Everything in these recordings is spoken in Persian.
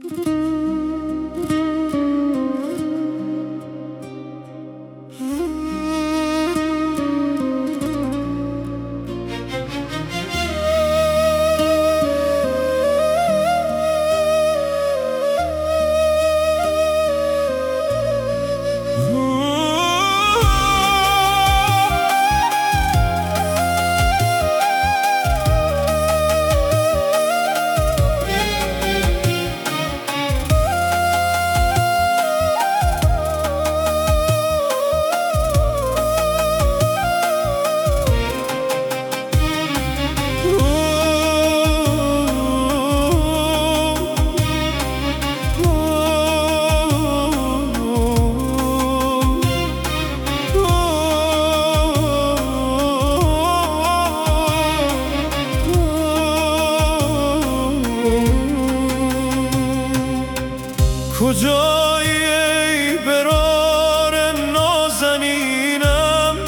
کجایی ای برار نازنینم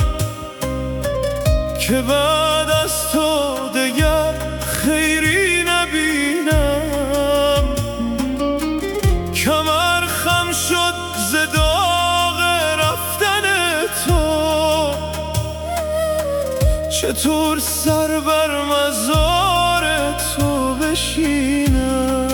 که بعد از تو دیگر خیری نبینم؟ کمر خم شد ز داغ رفتن تو، چطور سر بر مزار تو بشینم؟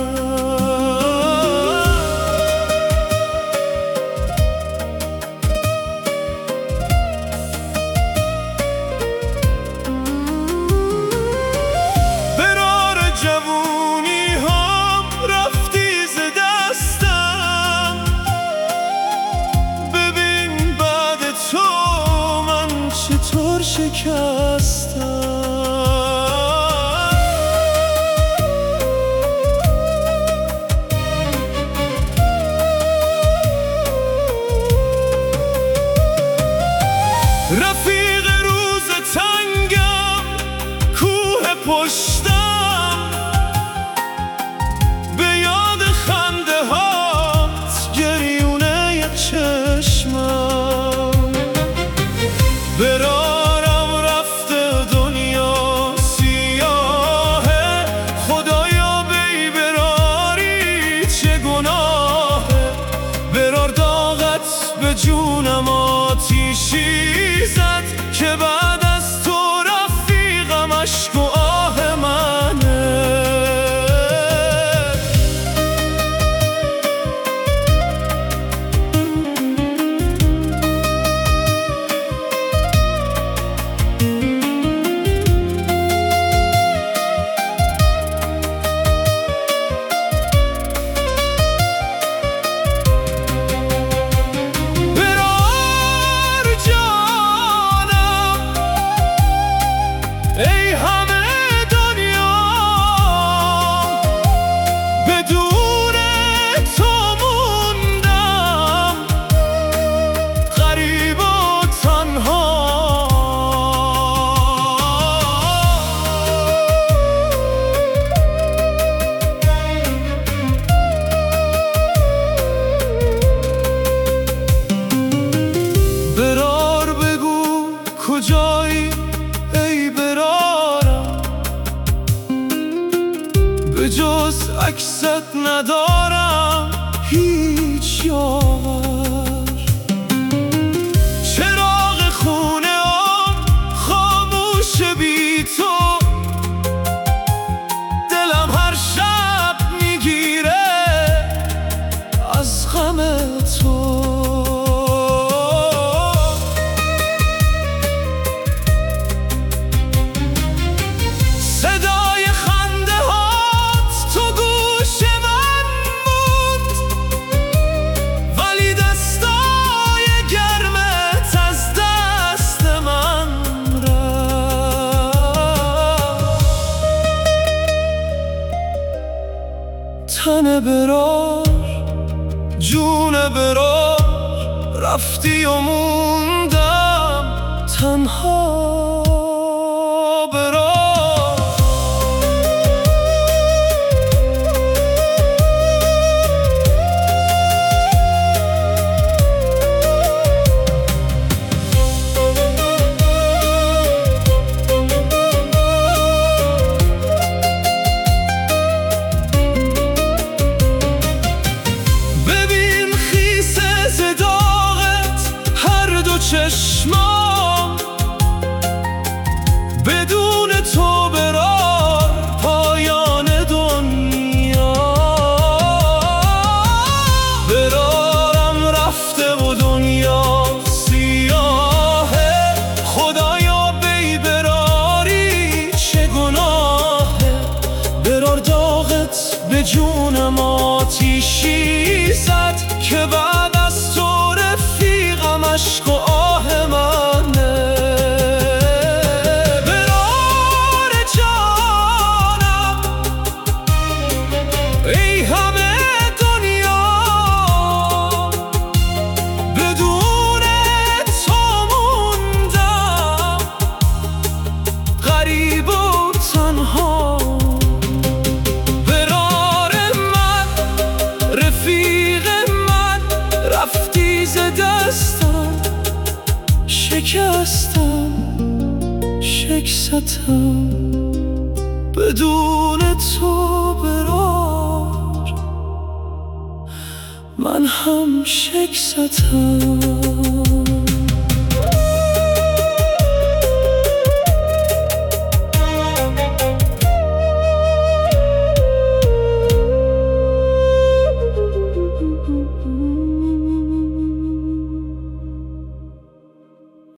چطور شکستم؟ رفیق روز تنگم، کوه پشتم، به یاد خنده هات گریونه چشمم. برارم رفته دنیا سیاهه، خدایا بی براری چه گناهه؟ برار داغت به جونم آتیشی زد که بعد از تو رفیقم اشک و آه منه. ای همه دنیا بدون تو موندم، غریب و تنها. برار بگو کجایی ای برارم، به جز عکست ندارم هیچ یار. چراغ خونه هم خاموش بی تو، دلم هر شب میگیره از غم تو. تن برار جون برار، رفتی و موندم تنها. چشمام بدون تو برار پایان دنیا. برارم رفته و دنیا سیاهه، خدایا بی براری چه گناهه. برار داغت به جونم آتیشی زد که بعد از تو رفیقم عشق و آه منه. برار جانم ای همه دنیا، بدون تو موندم غریب و تنها. برار من رفیق من، رفتی ز دستم، شکستم شکستم. بدون تو برار من هم شکستم.